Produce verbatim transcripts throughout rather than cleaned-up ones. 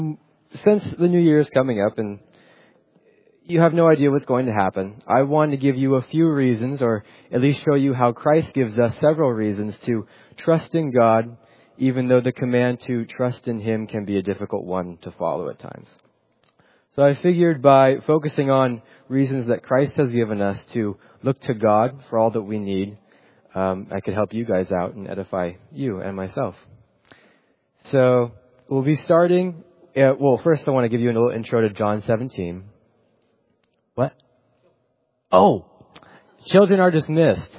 Since the new year is coming up and you have no idea what's going to happen, I want to give you a few reasons, or at least show you how Christ gives us several reasons to trust in God, even though the command to trust in Him can be a difficult one to follow at times. So I figured by focusing on reasons that Christ has given us to look to God for all that we need, um, I could help you guys out and edify you and myself. So we'll be starting, uh, well, first I want to give you a little intro to John seventeen. What? Oh, children are dismissed.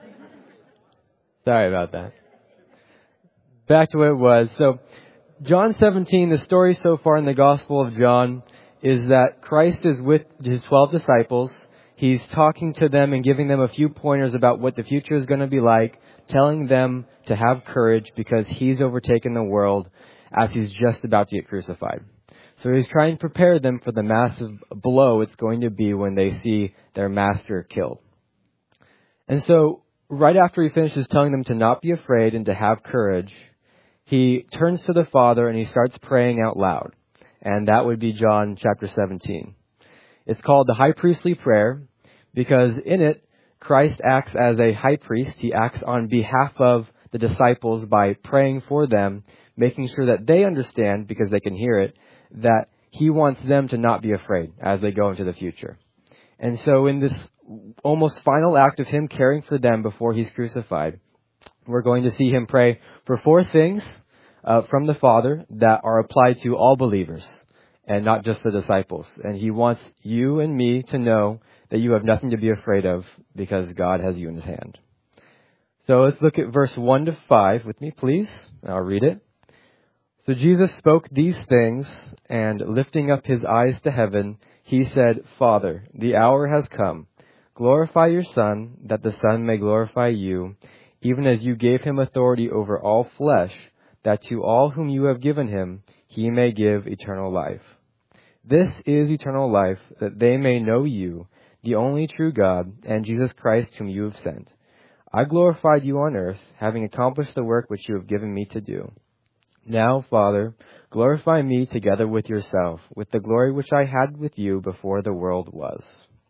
Sorry about that. Back to what it was. So, John seventeen, the story so far in the Gospel of John is that Christ is with His twelve disciples. He's talking to them and giving them a few pointers about what the future is going to be like, telling them to have courage because He's overtaken the world as He's just about to get crucified. So He's trying to prepare them for the massive blow it's going to be when they see their master killed. And so, right after He finishes telling them to not be afraid and to have courage, He turns to the Father and He starts praying out loud. And that would be John chapter seventeen. It's called the high priestly prayer because in it, Christ acts as a high priest. He acts on behalf of the disciples by praying for them, making sure that they understand, because they can hear it, that He wants them to not be afraid as they go into the future. And so in this almost final act of Him caring for them before He's crucified, we're going to see Him pray for four things uh, from the Father that are applied to all believers and not just the disciples. And He wants you and me to know that you have nothing to be afraid of because God has you in His hand. So let's look at verse one to five with me, please. I'll read it. So Jesus spoke these things, and lifting up His eyes to heaven, He said, Father, the hour has come. Glorify your Son, that the Son may glorify you, even as you gave Him authority over all flesh, that to all whom you have given Him, He may give eternal life. This is eternal life, that they may know you, the only true God, and Jesus Christ whom you have sent. I glorified you on earth, having accomplished the work which you have given me to do. Now, Father, glorify me together with yourself, with the glory which I had with you before the world was.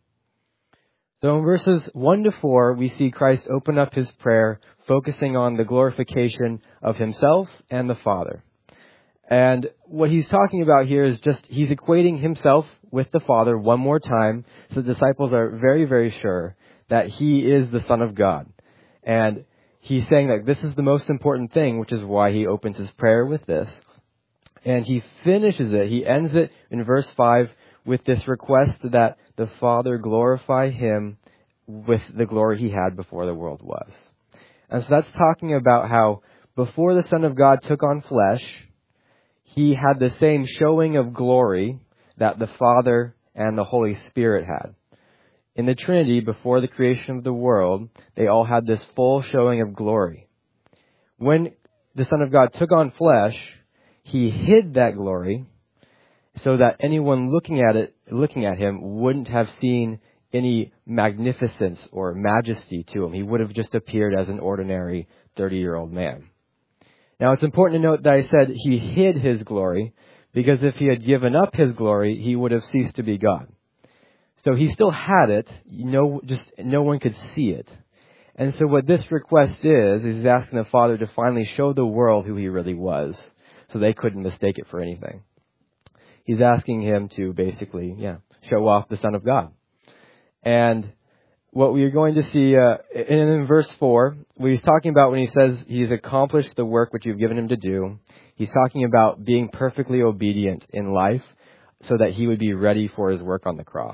So in verses one to four, we see Christ open up His prayer, focusing on the glorification of Himself and the Father. And what He's talking about here is just, He's equating Himself with the Father one more time, so the disciples are very, very sure that He is the Son of God. And He's saying that this is the most important thing, which is why He opens His prayer with this. And He finishes it, He ends it in verse five with this request that the Father glorify Him with the glory He had before the world was. And so that's talking about how before the Son of God took on flesh, He had the same showing of glory that the Father and the Holy Spirit had. In the Trinity, before the creation of the world, they all had this full showing of glory. When the Son of God took on flesh, He hid that glory so that anyone looking at it, looking at Him wouldn't have seen any magnificence or majesty to Him. He would have just appeared as an ordinary thirty-year-old man. Now, it's important to note that I said He hid His glory, because if He had given up His glory, He would have ceased to be God. So He still had it, no, just no one could see it. And so what this request is, is He's asking the Father to finally show the world who He really was, so they couldn't mistake it for anything. He's asking Him to basically, yeah, show off the Son of God. And what we are going to see uh, in, in verse four, what He's talking about when He says He's accomplished the work which you've given Him to do, He's talking about being perfectly obedient in life so that He would be ready for His work on the cross.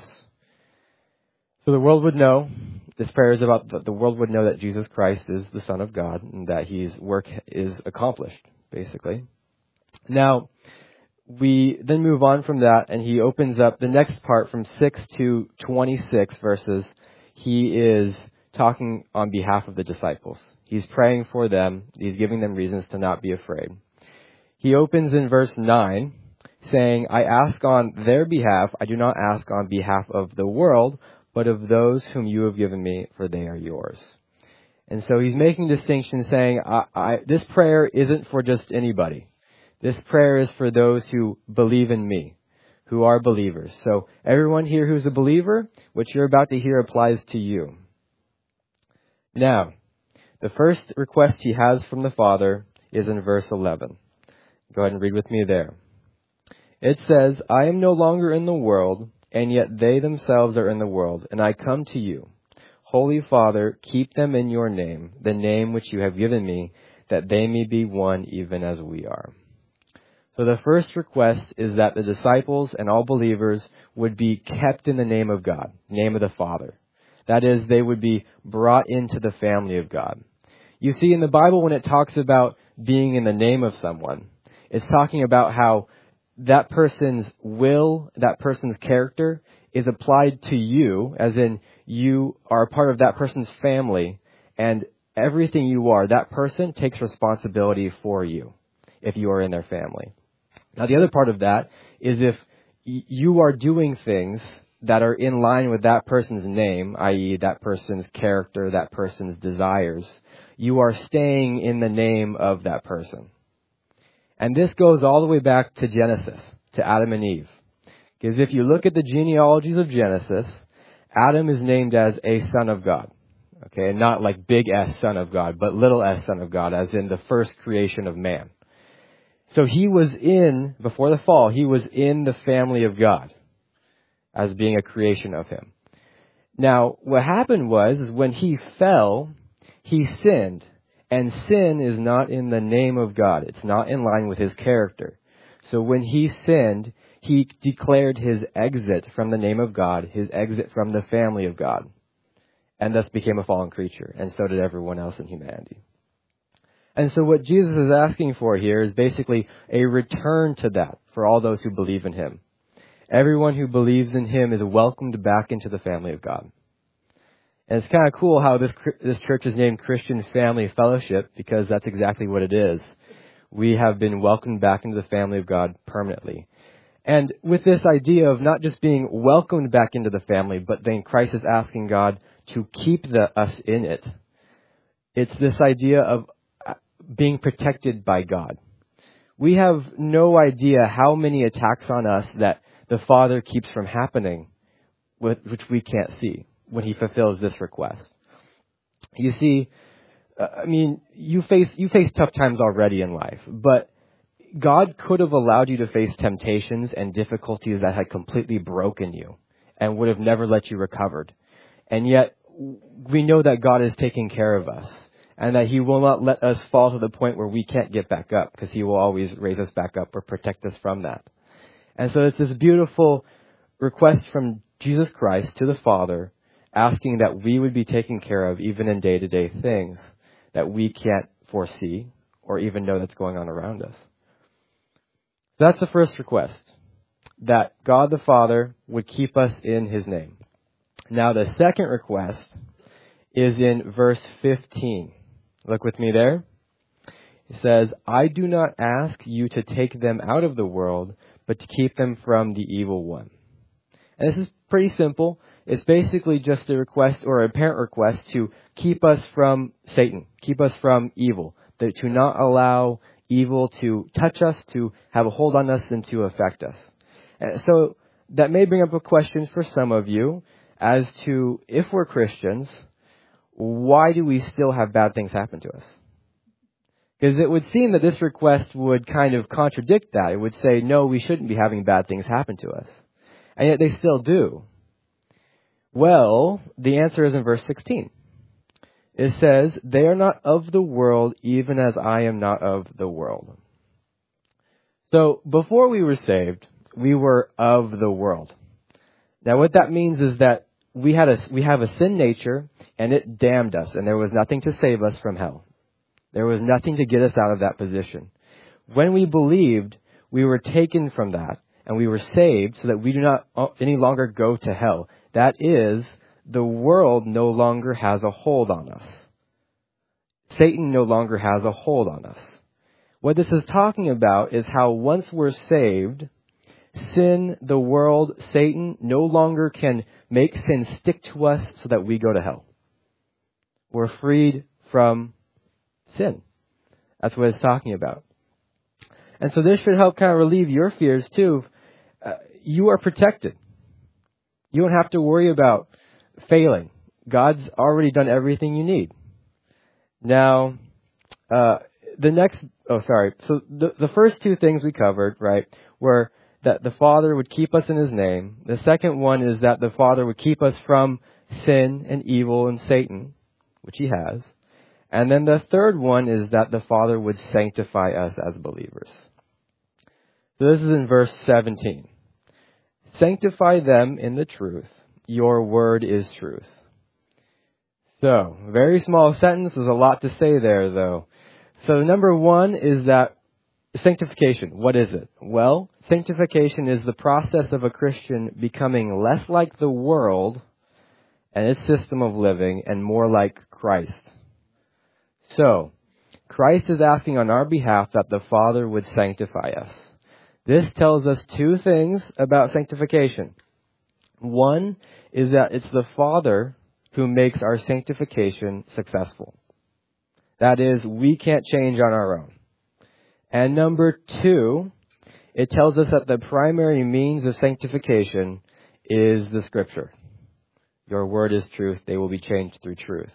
So the world would know, this prayer is about, the world would know that Jesus Christ is the Son of God and that His work is accomplished, basically. Now, we then move on from that, and He opens up the next part from six to twenty-six verses. He is talking on behalf of the disciples. He's praying for them. He's giving them reasons to not be afraid. He opens in verse nine, saying, I ask on their behalf, I do not ask on behalf of the world, but of those whom you have given me, for they are yours. And so He's making distinction, saying, I, I, this prayer isn't for just anybody. This prayer is for those who believe in me, who are believers. So everyone here who's a believer, what you're about to hear applies to you. Now, the first request he has from the Father is in verse eleven. Go ahead and read with me there. It says, I am no longer in the world, and yet they themselves are in the world, and I come to you. Holy Father, keep them in your name, the name which you have given me, that they may be one even as we are. So the first request is that the disciples and all believers would be kept in the name of God, name of the Father. That is, they would be brought into the family of God. You see, in the Bible, when it talks about being in the name of someone, it's talking about how that person's will, that person's character is applied to you, as in you are a part of that person's family, and everything you are, that person takes responsibility for you if you are in their family. Now, the other part of that is if y- you are doing things that are in line with that person's name, that is that person's character, that person's desires, you are staying in the name of that person. And this goes all the way back to Genesis, to Adam and Eve. Because if you look at the genealogies of Genesis, Adam is named as a son of God. Okay, and not like big S son of God, but little s son of God, as in the first creation of man. So he was in, before the fall, he was in the family of God as being a creation of him. Now, what happened was, is when he fell, he sinned. And sin is not in the name of God. It's not in line with his character. So when he sinned, he declared his exit from the name of God, his exit from the family of God, and thus became a fallen creature. And so did everyone else in humanity. And so what Jesus is asking for here is basically a return to that for all those who believe in him. Everyone who believes in him is welcomed back into the family of God. And it's kind of cool how this this church is named Christian Family Fellowship, because that's exactly what it is. We have been welcomed back into the family of God permanently. And with this idea of not just being welcomed back into the family, but then Christ is asking God to keep the, us in it. It's this idea of being protected by God. We have no idea how many attacks on us that the Father keeps from happening, which we can't see, when he fulfills this request. You see, uh, I mean, you face you face tough times already in life, but God could have allowed you to face temptations and difficulties that had completely broken you and would have never let you recovered. And yet, we know that God is taking care of us and that he will not let us fall to the point where we can't get back up, because he will always raise us back up or protect us from that. And so it's this beautiful request from Jesus Christ to the Father, asking that we would be taken care of even in day-to-day things that we can't foresee or even know that's going on around us. That's the first request, that God the Father would keep us in his name. Now the second request is in verse fifteen. Look with me there. It says, I do not ask you to take them out of the world, but to keep them from the evil one. And this is pretty simple. It's basically just a request, or a parent request, to keep us from Satan, keep us from evil, that to not allow evil to touch us, to have a hold on us, and to affect us. And so that may bring up a question for some of you as to, if we're Christians, why do we still have bad things happen to us? Because it would seem that this request would kind of contradict that. It would say, no, we shouldn't be having bad things happen to us. And yet they still do. Well, the answer is in verse sixteen. It says, they are not of the world, even as I am not of the world. So before we were saved, we were of the world. Now what that means is that we had a, we have a sin nature, and it damned us, and there was nothing to save us from hell. There was nothing to get us out of that position. When we believed, we were taken from that, and we were saved so that we do not any longer go to hell. That is, the world no longer has a hold on us. Satan no longer has a hold on us. What this is talking about is how once we're saved, sin, the world, Satan no longer can make sin stick to us so that we go to hell. We're freed from sin. That's what it's talking about. And so this should help kind of relieve your fears too. Uh, you are protected. You don't have to worry about failing. God's already done everything you need. Now, uh, the next, oh, sorry. So the, the first two things we covered, right, were that the Father would keep us in His name. The second one is that the Father would keep us from sin and evil and Satan, which He has. And then the third one is that the Father would sanctify us as believers. So this is in verse seventeen. Sanctify them in the truth. Your word is truth. So, very small sentence. There's a lot to say there, though. So, number one is that sanctification. What is it? Well, sanctification is the process of a Christian becoming less like the world and its system of living and more like Christ. So, Christ is asking on our behalf that the Father would sanctify us. This tells us two things about sanctification. One is that it's the Father who makes our sanctification successful. That is, we can't change on our own. And number two, it tells us that the primary means of sanctification is the Scripture. Your word is truth. They will be changed through truth.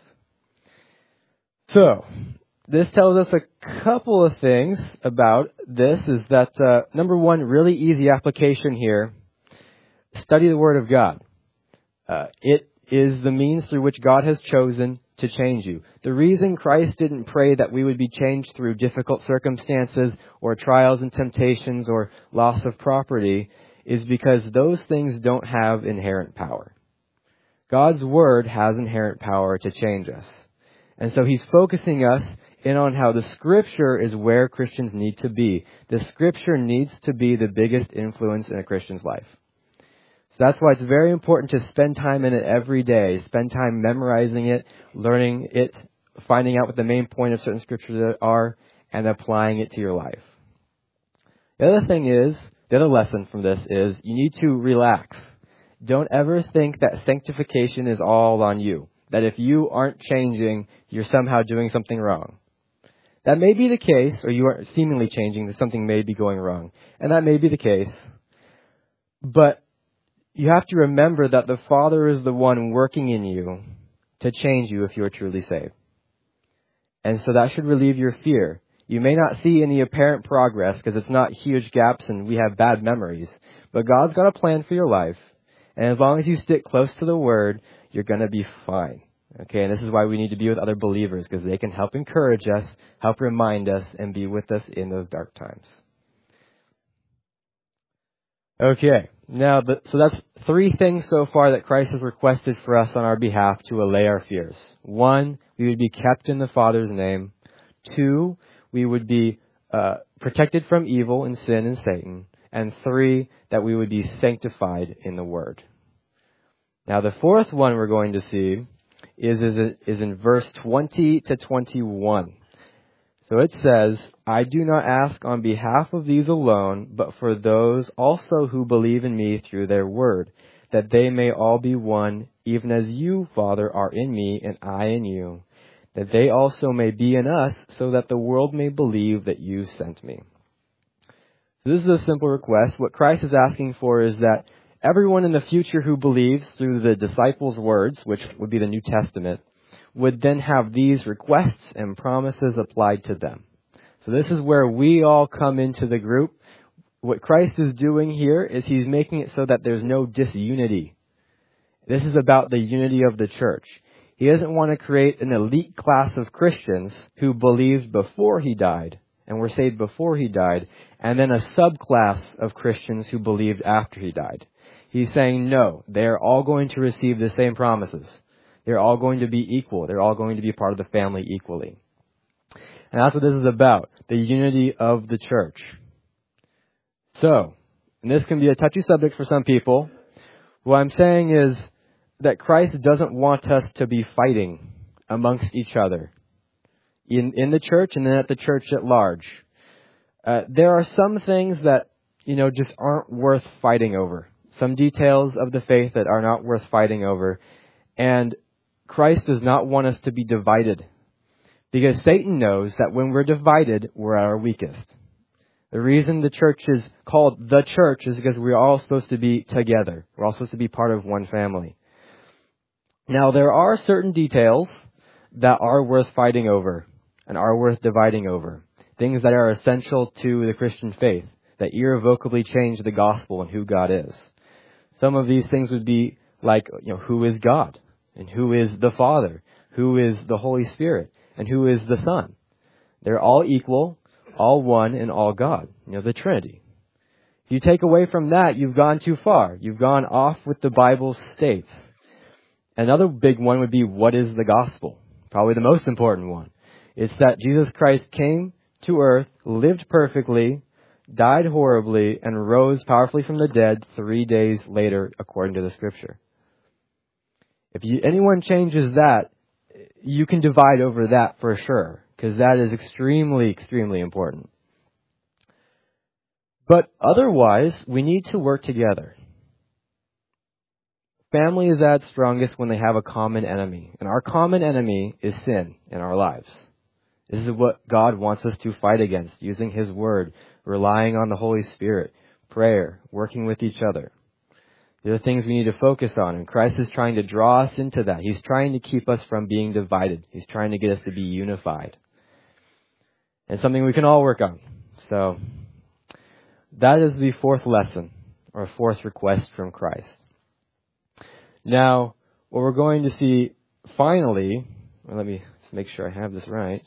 So, this tells us a couple of things about this is that, uh, number one, really easy application here. Study the Word of God. Uh, it is the means through which God has chosen to change you. The reason Christ didn't pray that we would be changed through difficult circumstances or trials and temptations or loss of property is because those things don't have inherent power. God's Word has inherent power to change us. And so He's focusing us in on how the Scripture is where Christians need to be. The Scripture needs to be the biggest influence in a Christian's life. So that's why it's very important to spend time in it every day. Spend time memorizing it, learning it, finding out what the main point of certain scriptures are, and applying it to your life. The other thing is, the other lesson from this is, you need to relax. Don't ever think that sanctification is all on you. That if you aren't changing, you're somehow doing something wrong. That may be the case, or you are seemingly changing, that something may be going wrong. And that may be the case. But you have to remember that the Father is the one working in you to change you if you are truly saved. And so that should relieve your fear. You may not see any apparent progress because it's not huge gaps and we have bad memories. But God's got a plan for your life. And as long as you stick close to the Word, you're going to be fine. Okay, and this is why we need to be with other believers, because they can help encourage us, help remind us, and be with us in those dark times. Okay, now, the, so that's three things so far that Christ has requested for us on our behalf to allay our fears. One, we would be kept in the Father's name. Two, we would be uh, protected from evil and sin and Satan. And three, that we would be sanctified in the Word. Now, the fourth one we're going to see is, is, is in verse twenty to twenty-one. So it says, I do not ask on behalf of these alone, but for those also who believe in me through their word, that they may all be one, even as you, Father, are in me and I in you, that they also may be in us, so that the world may believe that you sent me. So this is a simple request. What Christ is asking for is that everyone in the future who believes through the disciples' words, which would be the New Testament, would then have these requests and promises applied to them. So this is where we all come into the group. What Christ is doing here is He's making it so that there's no disunity. This is about the unity of the church. He doesn't want to create an elite class of Christians who believed before He died and were saved before He died, and then a subclass of Christians who believed after He died. He's saying, no, they're all going to receive the same promises. They're all going to be equal. They're all going to be part of the family equally. And that's what this is about, the unity of the church. So, and this can be a touchy subject for some people. What I'm saying is that Christ doesn't want us to be fighting amongst each other in, in the church and then at the church at large. Uh, there are some things that, you know, just aren't worth fighting over. Some details of the faith that are not worth fighting over. And Christ does not want us to be divided, because Satan knows that when we're divided, we're at our weakest. The reason the church is called the church is because we're all supposed to be together. We're all supposed to be part of one family. Now, there are certain details that are worth fighting over and are worth dividing over. Things that are essential to the Christian faith, that irrevocably change the gospel and who God is. Some of these things would be like, you know, who is God? And who is the Father? Who is the Holy Spirit? And who is the Son? They're all equal, all one, and all God. You know, the Trinity. If you take away from that, you've gone too far. You've gone off with the Bible states. Another big one would be, what is the gospel? Probably the most important one. It's that Jesus Christ came to earth, lived perfectly, died horribly, and rose powerfully from the dead three days later, according to the Scripture. If you, anyone changes that, you can divide over that for sure, because that is extremely, extremely important. But otherwise, we need to work together. Family is at its strongest when they have a common enemy. And our common enemy is sin in our lives. This is what God wants us to fight against, using His Word, relying on the Holy Spirit, prayer, working with each other. There are things we need to focus on, and Christ is trying to draw us into that. He's trying to keep us from being divided. He's trying to get us to be unified. And something we can all work on. So, that is the fourth lesson, or fourth request from Christ. Now, what we're going to see finally, well, let me just make sure I have this right.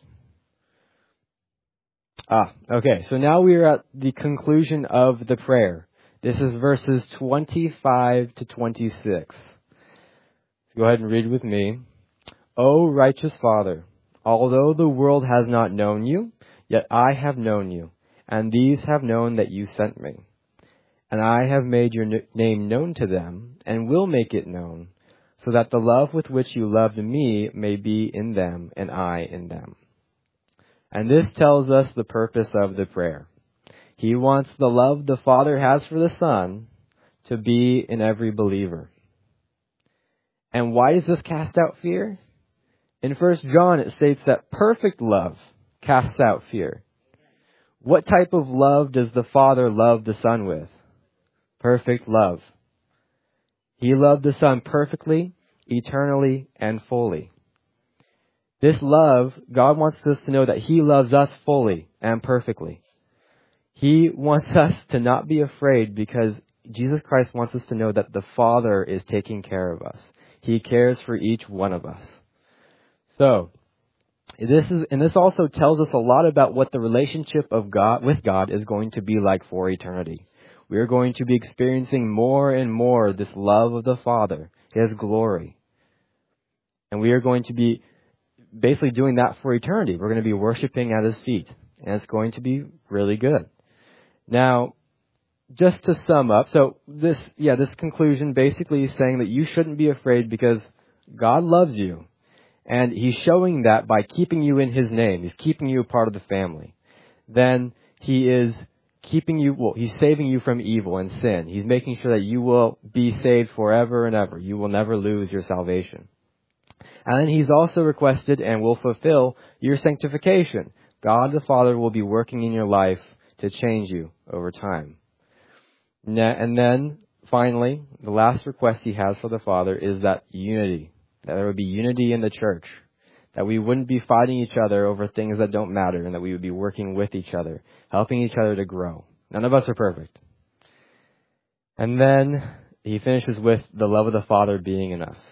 Ah, okay, so now we are at the conclusion of the prayer. This is verses twenty-five to twenty-six. So go ahead and read with me. O righteous Father, although the world has not known you, yet I have known you, and these have known that you sent me. And I have made your name known to them, and will make it known, so that the love with which you loved me may be in them, and I in them. And this tells us the purpose of the prayer. He wants the love the Father has for the Son to be in every believer. And why does this cast out fear? In First John it states that perfect love casts out fear. What type of love does the Father love the Son with? Perfect love. He loved the Son perfectly, eternally, and fully. This love, God wants us to know that He loves us fully and perfectly. He wants us to not be afraid because Jesus Christ wants us to know that the Father is taking care of us. He cares for each one of us. So, this is, and this also tells us a lot about what the relationship of God with God is going to be like for eternity. We are going to be experiencing more and more this love of the Father, His glory. And we are going to be basically doing that for eternity. We're going to be worshiping at His feet. And it's going to be really good. Now, just to sum up, so this, yeah, this conclusion basically is saying that you shouldn't be afraid because God loves you. And He's showing that by keeping you in His name. He's keeping you a part of the family. Then He is keeping you, well, He's saving you from evil and sin. He's making sure that you will be saved forever and ever. You will never lose your salvation. And then He's also requested and will fulfill your sanctification. God the Father will be working in your life to change you over time. And then, finally, the last request He has for the Father is that unity. That there would be unity in the church. That we wouldn't be fighting each other over things that don't matter, and that we would be working with each other, helping each other to grow. None of us are perfect. And then He finishes with the love of the Father being in us.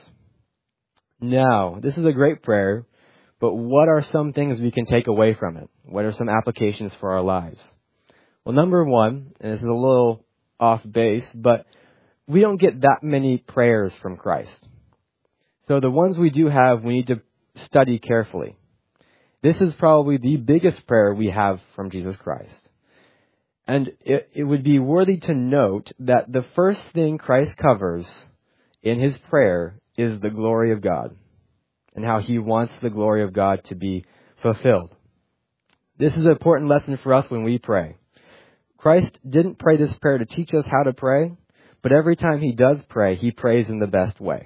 Now, this is a great prayer, but what are some things we can take away from it? What are some applications for our lives? Well, number one, and this is a little off base, but we don't get that many prayers from Christ. So the ones we do have, we need to study carefully. This is probably the biggest prayer we have from Jesus Christ. And it, it would be worthy to note that the first thing Christ covers in His prayer is the glory of God and how He wants the glory of God to be fulfilled. This is an important lesson for us when we pray. Christ didn't pray this prayer to teach us how to pray, but every time He does pray, He prays in the best way.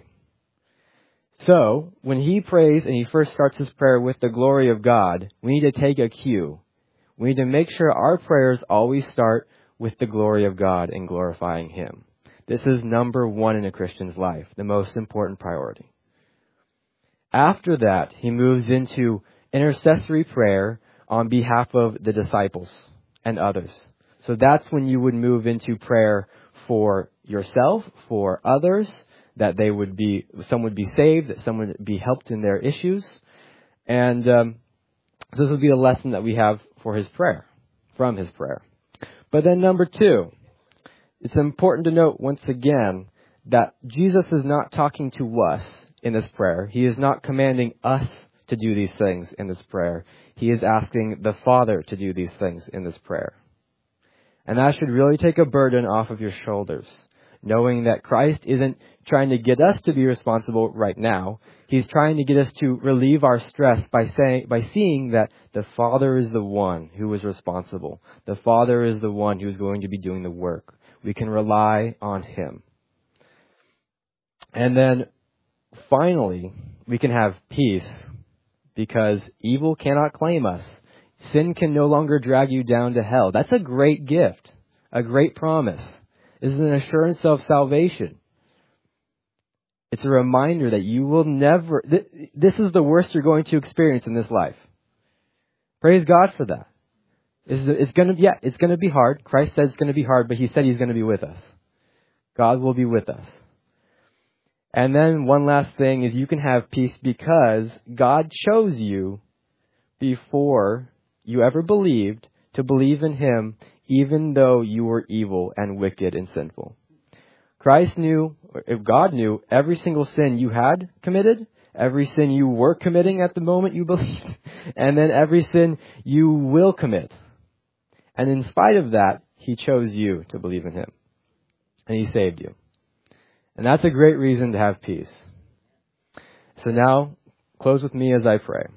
So, when He prays and He first starts His prayer with the glory of God, we need to take a cue. We need to make sure our prayers always start with the glory of God and glorifying Him. This is number one in a Christian's life, the most important priority. After that, he moves into intercessory prayer on behalf of the disciples and others. So that's when you would move into prayer for yourself, for others, that they would be, some would be saved, that some would be helped in their issues. And um, this would be a lesson that we have for his prayer, from his prayer. But then number two, it's important to note once again that Jesus is not talking to us in this prayer. He is not commanding us to do these things in this prayer. He is asking the Father to do these things in this prayer. And that should really take a burden off of your shoulders, knowing that Christ isn't trying to get us to be responsible right now. He's trying to get us to relieve our stress by saying, by seeing that the Father is the one who is responsible. The Father is the one who is going to be doing the work. We can rely on Him. And then finally, we can have peace because evil cannot claim us. Sin can no longer drag you down to hell. That's a great gift, a great promise. It's an assurance of salvation. It's a reminder that you will never, th- this is the worst you're going to experience in this life. Praise God for that. It's, it's going to, yeah, it's going to be hard. Christ said it's going to be hard, but He said He's going to be with us. God will be with us. And then one last thing is you can have peace because God chose you before you ever believed to believe in Him, even though you were evil and wicked and sinful. Christ knew, if God knew, every single sin you had committed, every sin you were committing at the moment you believed, and then every sin you will commit. And in spite of that, He chose you to believe in Him. And He saved you. And that's a great reason to have peace. So now, close with me as I pray.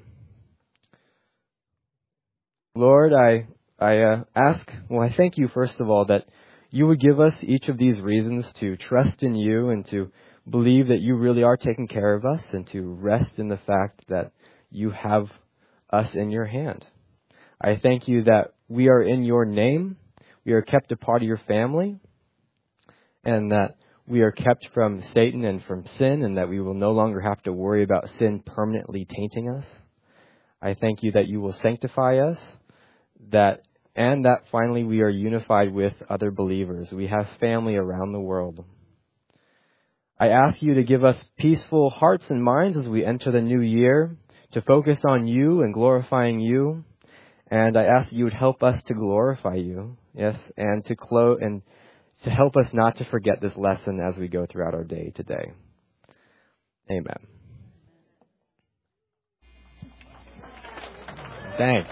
Lord, I I uh, ask, well, I thank You, first of all, that You would give us each of these reasons to trust in You and to believe that You really are taking care of us and to rest in the fact that You have us in Your hand. I thank You that we are in Your name, we are kept a part of Your family, and that we are kept from Satan and from sin, and that we will no longer have to worry about sin permanently tainting us. I thank You that You will sanctify us, that and that finally we are unified with other believers. We have family around the world. I ask You to give us peaceful hearts and minds as we enter the new year, to focus on You and glorifying You. And I ask that You would help us to glorify You, yes, and to close and to help us not to forget this lesson as we go throughout our day today. Amen. Thanks.